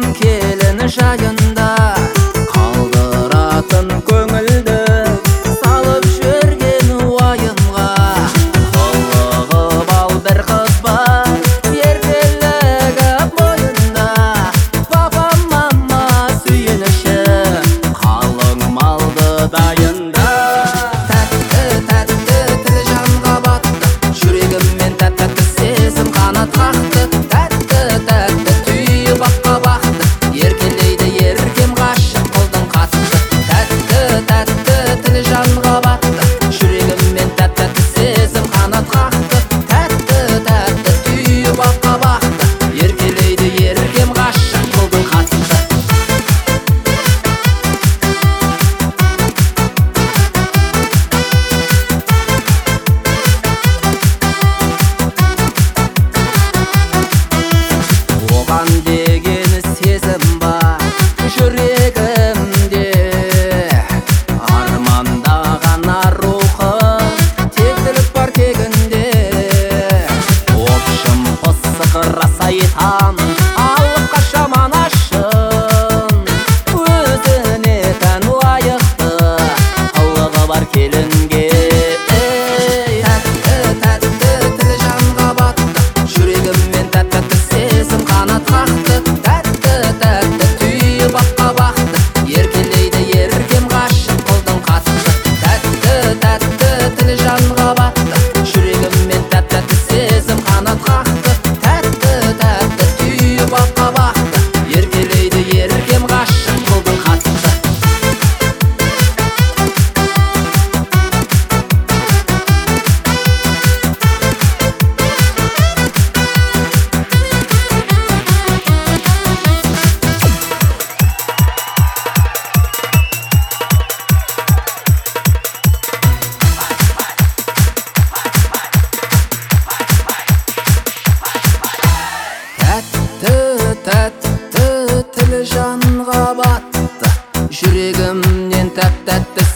туған келін жайында қалдыратын көңілді салып жүрген уайымға. Қылығы бал бір қыз бар, еркелігі бойында. Папа мама сүйеніші, қалың малды дайында. Тәтті тәтті тілі жанға батты, жүрегіммен тәтті сезім қанат қақты. Тәтті тәтті түйі баққа бақты, еркелейді еркем ғашық қылдың қатты. Тәтті тәтті тілі жанға батты, жүрегіммен тәтті сезім қанат қақты. Тәтті тәтті түйі баққа бақты, еркелейді еркем ғашық қылдың қатты. Оған деген сезім бар жүрегімде, армандаған рухы тектілік бар тегінде. Опшым пысық рас айтамын, алып қашаман ашын, өзіне тән лайықты қылығы бар келінге. Тәтті тәтті тілі жанға батты, жүрегіммен тәтті сезім қанат қақты. Тәтті тәтті түйі баққа бақты, еркелейді еркем ғашық қылдың қатты. Тәтті тәтті тілі жанға батты, жүрегіммен тәтті сезім қанат қақты. Тәтті тәтті түйі баққа бақты, еркелейді еркем ғашық қылдың қатты. Тәтті тәтті тілі жанға батты, жүрегімнен тәтті